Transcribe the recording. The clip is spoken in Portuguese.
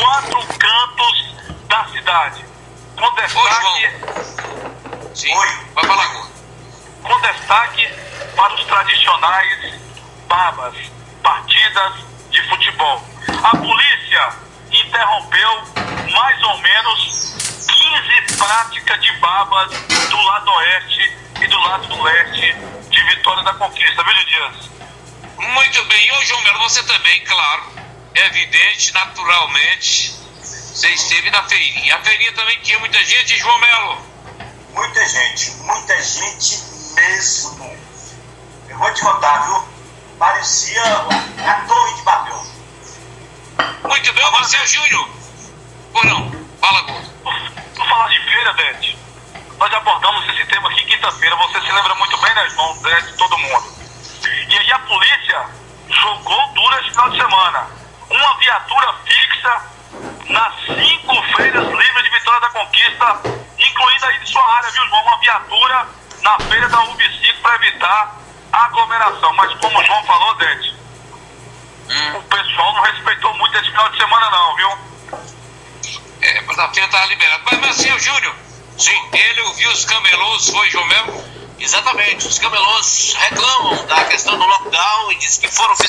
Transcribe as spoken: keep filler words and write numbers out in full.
quatro cantos da cidade. Com destaque... Ô, Sim, Oi. vai falar agora. Com destaque para os tradicionais babas, partidas de futebol. A polícia interrompeu mais ou menos quinze práticas de babas do lado oeste e do lado leste de Vitória da Conquista, viu, Dias? Muito bem. Ô, João Melo, você também, claro, é evidente, naturalmente, você esteve na feirinha. A feirinha também tinha muita gente, João Melo? Muita gente, muita gente mesmo. Eu vou te contar, viu? Parecia a Torre de Babel. Muito bem, você, é Júnior. Ou não? Fala agora. Por falar de feira, Dete, nós abordamos esse tema aqui quinta-feira. Você se lembra muito bem, né, João, Dete, todo mundo. E aí a polícia jogou dura esse final de semana. Uma viatura fixa nas cinco feiras livres de Vitória da Conquista, incluindo aí de sua área, viu, João? Uma viatura na feira da U B cinco para evitar a aglomeração. Mas como o João falou, Dete, hum. o pessoal não respeitou muito esse final de semana não, viu? É, mas a feira estava liberada. Mas, mas assim, o Júnior, sim, ele ouviu os camelôs, foi, João Melo? Exatamente, os camelôs reclamam da questão do lockdown e diz que foram